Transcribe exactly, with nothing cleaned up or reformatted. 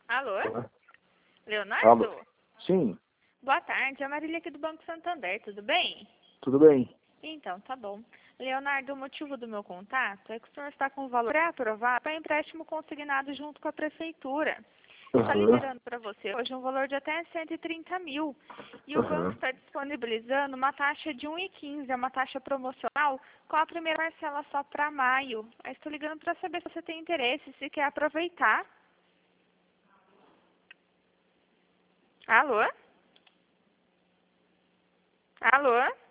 Alô? Alô? Leonardo? Sim, Boa tarde, é a Marília aqui do Banco Santander, tudo bem? tudo bem. Então, tá bom. Leonardo, o motivo do meu contato é que o senhor está com o valor pré-aprovado para empréstimo consignado junto com a prefeitura. Está Aham, liberando para você hoje um valor de até cento e trinta mil. E o banco aham. está disponibilizando uma taxa de um vírgula quinze, é uma taxa promocional, com a primeira parcela só para maio. Aí estou ligando para saber se você tem interesse, se quer aproveitar. Alô? Alô?